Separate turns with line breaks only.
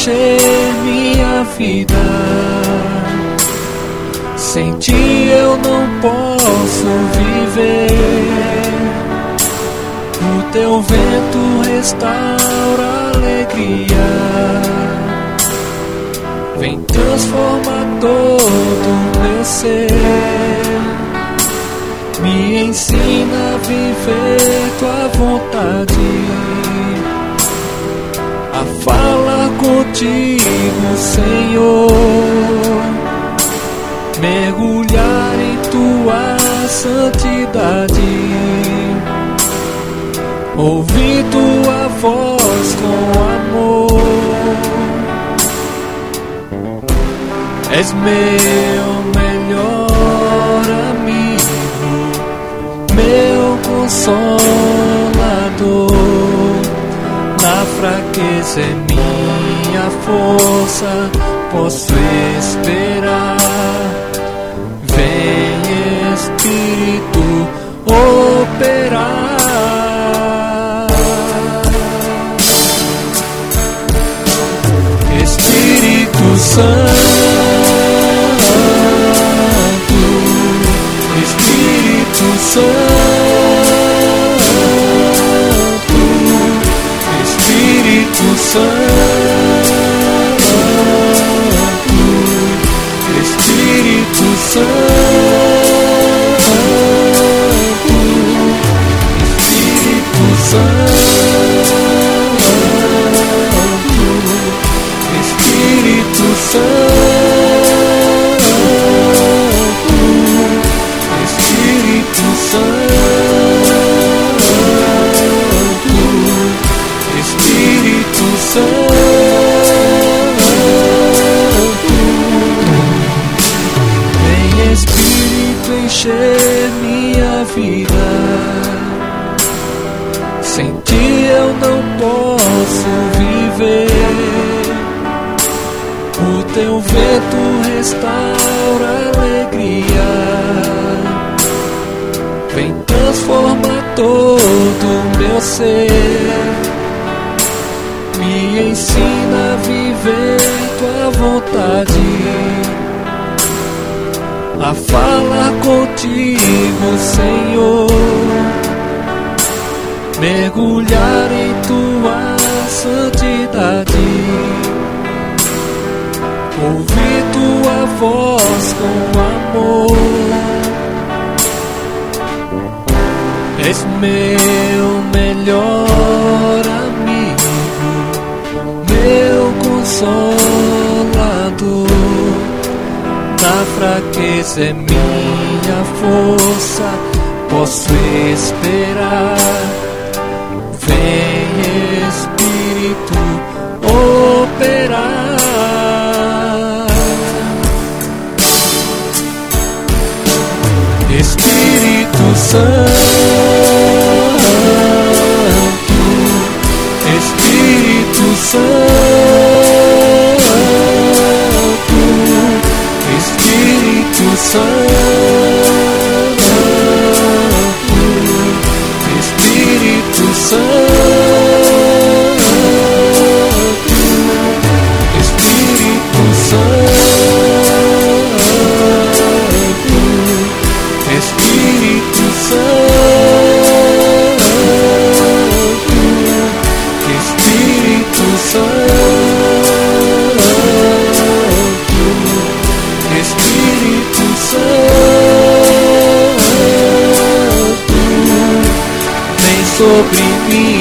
encher minha vida. Sem ti eu não posso viver. O teu vento restaura a alegria. Vem transformar todo o meu ser. Me ensina a viver tua vontade, a falar contigo, Senhor. Mergulhar em tua santidade, ouvir tua voz com amor. És meu melhor amigo, meu consolador. Na fraqueza é minha força, posso esperar. Vem Espírito operar. Espírito Santo, Espírito Santo, Espírito Santo, Espírito Santo, Espírito Santo, Espírito Santo, Espírito Santo, Espírito Santo. Vem Espírito encher minha vida. Sem ti eu não posso viver. O teu vento restaura a alegria. Vem transformar todo o meu ser. Me ensina a viver tua vontade, a falar contigo, Senhor. Mergulhar em tua santidade, ouvir tua voz com amor. És meu melhor amigo, meu consolador. Na fraqueza é minha força, posso esperar. Vem Espírito operar. Espírito Santo, Espírito Santo, Espírito Santo, Espírito Santo, Espírito Santo, Espírito Santo, Espírito Santo, Espírito Santo, vem sobre mim.